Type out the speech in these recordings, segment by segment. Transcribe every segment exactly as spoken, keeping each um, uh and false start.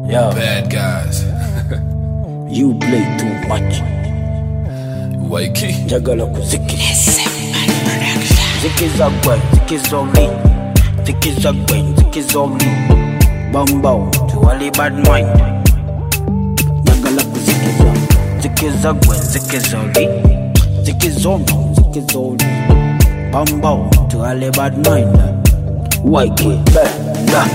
Yo. Bad guys. You play too much. Waiki. Jagala kuziki. Ziki zagwe, ziki zoli. Ziki zagwe, ziki zoli. Bambao, to Ali bad mind. Jagala kuziki za. Ziki zagwe, ziki zoli. Ziki zoli, ziki zoli. Bambao, to Ali bad mind. Waiki, bad.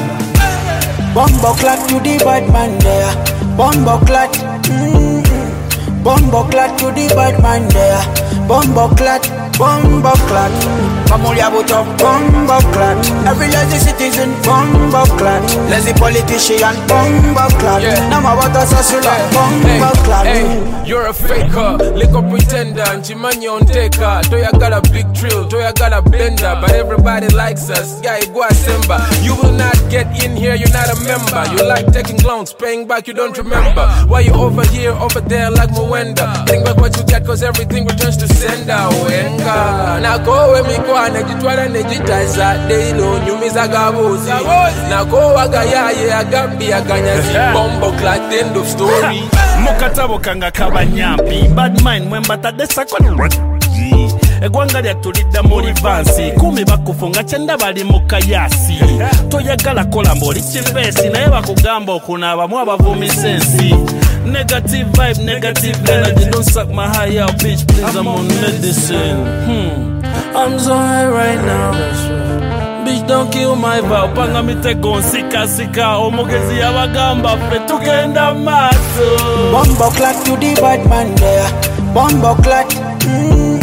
Bumbo clat to the bad man there. Bumbo clat. Mm-hmm. Bumbo clat to the bad man there. Bumbo clat. Bumbo clat. Pamulia buto. Bumbo clat. Every lazy citizen. Bumbo clat. Lazy politician. Bumbo clat. Yeah. Now my water sasula. Bumbo clat. Hey, you're a faker, liquor pretender, Chimani on taker. Toya got a big drill, Toya got a blender, but everybody likes us. Yeah, go Simba. You will not get in here, you're not a member. You like taking loans, paying back, you don't remember. Why you over here, over there like Mwenda? Think back what you get, cause everything returns to sender. Wenga. Now go with me, go and editwala nejitaza. Deilo, nyumiza gabozi. Now go agaya, yeah, agambi, aganyazi. Bombo clat, end of story. Mukatabo kanga kabanyampi bad mind mwembata desa kwa egwanga lyatulidda muri vansi kumi bakufunga kyenda bali mu kayasi toyagala kola mboli kivesi naye bakugamba okunabamu abavumisa ensi negative vibe negative energy don't suck my high out bitch please I'm on medicine hmm. I'm so high right now bitch don't kill my vibe panga mitego nsika sika omugezi yabagamba ffe tugenda maaso Bumbo clat to the bad man there. Bumbo clat. Mm-hmm.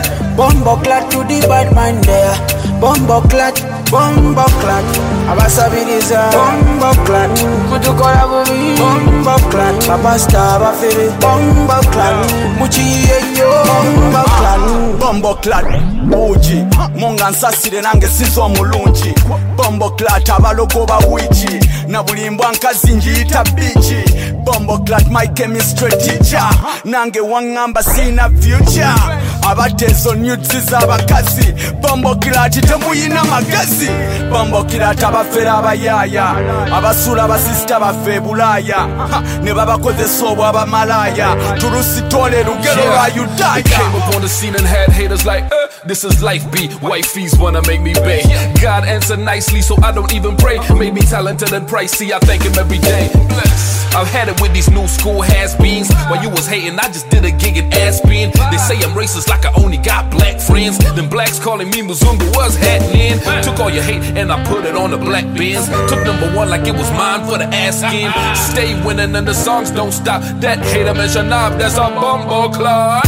Bumbo clat to the bad man there. Bumbo clat. Bumbo clat. Abasabiriza. Bumbo clat. Mutukola bubi. Bumbo clat. Papa star bafere. Bumbo clat. Muchiyenyo. Bumbo clat. Bumbo clat. Uji. Munga nsasire nange sizo omulungi. Bumbo clat abalogo bawiki. Na bulimbwa nkazi njiyita bichi. Bumbo clat my chemistry teacher. Nange wangamba sina future. Abatezo nyuzi z'abakazi. Bumbo clat temuyina magazi. Bumbo clat abafera abayaya. Abasula abasista bafe bulaya. Ne babakozesa obwa abamalaya. Turusi tole lugero lwa Yudaya. Came up on the scene and had haters like, uh, this is life B. Wifeys wanna make me pay. God answered nicely, so I don't even pray. Made me talented and pricey, I thank him every day. Bless. I've had it with these new school has-beens. While you was hating, I just did a gig in Aspen. They say I'm racist like I only got black friends. Them blacks calling me Muzungu was happening. Took all your hate and I put it on the black bins. Took number one like it was mine for the asking. Stay winning and the songs don't stop. That hater mention knob, that's a bumbo clot.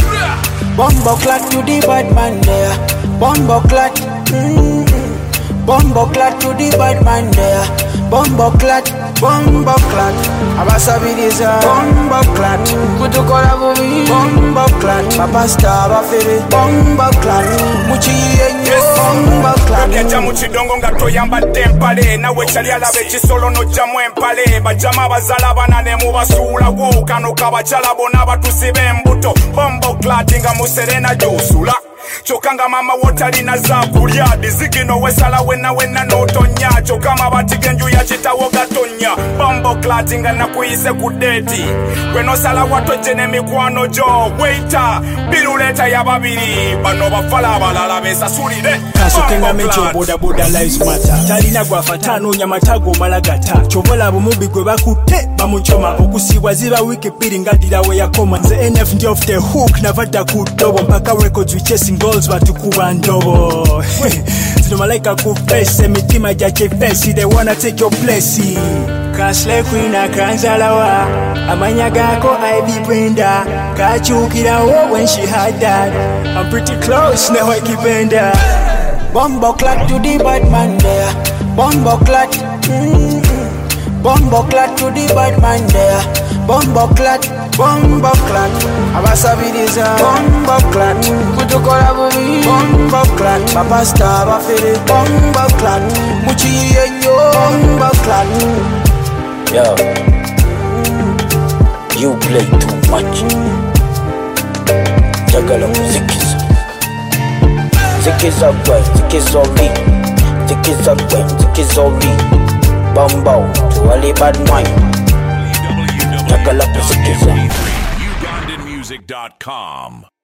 Bumbo clat to the bad man there. Bumbo clat. Mm-hmm. Bumbo clat to the bad man there. Bumbo clat. Bumbo clat. Abasabiriza. Bumbo clat. Kutukola bubi. Bumbo clat. Papa star bafere. Bumbo clat. Muchiyenyo. Bumbo clat. Kajja mu kidongo nga toyambadde empale nawe kyali alabe kisolo nojjamu empale bajjama abazala bana ne mubasuulawo kano kabakyala bonna batusiba embuto Bumbo clat nga muserena gy'osula kyokka nga mama wotalina zaakulya dizigino wesala wenna wenna n'otonya kyokka amabati g'enju ya kitawo gatonya Bumbo clat nga nakuyise ku deeti gwe nosala watojje n'emikwano gyo weita biruleeta ya babiri bano bafala abalala beesasulire kasokenga mecho boda boda lives matter talina gwafa tanoonya matago malagata kyobola bumubi gwe bakutte bamuchoma okusibwa ziba wiki bbiri ngadira we yakoma nze N F ndi off the hook navadda ku ddobo mpaka records we chasing goals batukuba ndobo zino malaika ku face emitima gya kifesi they wanna take your place Kasle Queen akanzalawa amanya gako Ivy Brenda kakyukirawo when she had that I'm pretty close now I keep benda Bumbo clat to the bad man there. Bumbo clat. Mm-hmm. Bumbo clat to the bad man there. Bumbo clat. Bumbo clat. Abasabiriza. Bumbo clat. Kutukola bubi. Bumbo clat. Papa star bafere. Bumbo clat. Muchiyenyo. Bumbo clat. Yo. You play too much. Jagala kuzikiza. Zikiza gwe, zikizoli. Zikiza gwe, zikizoli. Bumbo to Ali bad mind. njagala kuzikiza Ugandan music dot com